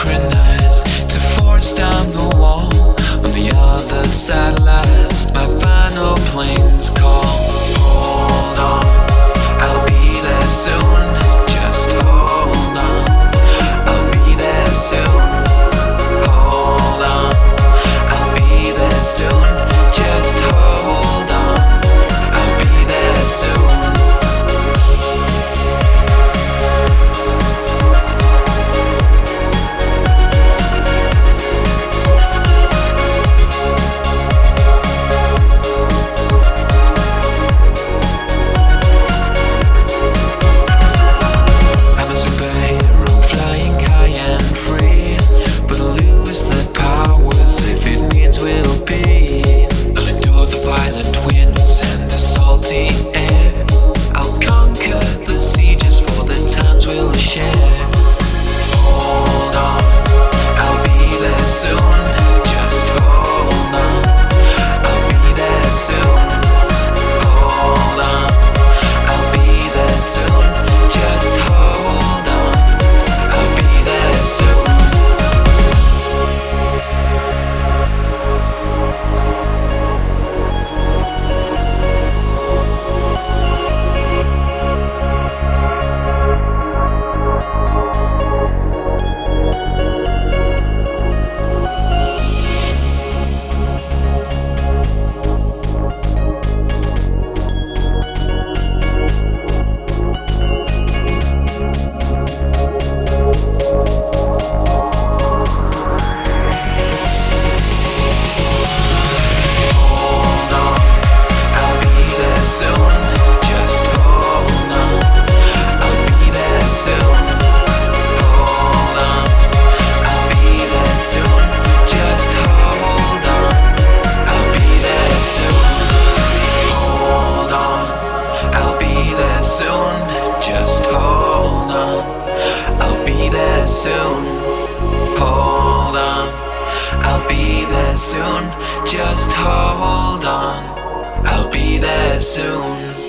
synchronize to force down the wall. On the other side lies my final plane's call. Hold on, I'll be there soon. Just hold on, I'll be there soon. Hold on, I'll be there soon. Just hold on, I'll be there soon. Just hold on, I'll be there soon. Hold on, I'll be there soon. Just hold on, I'll be there soon.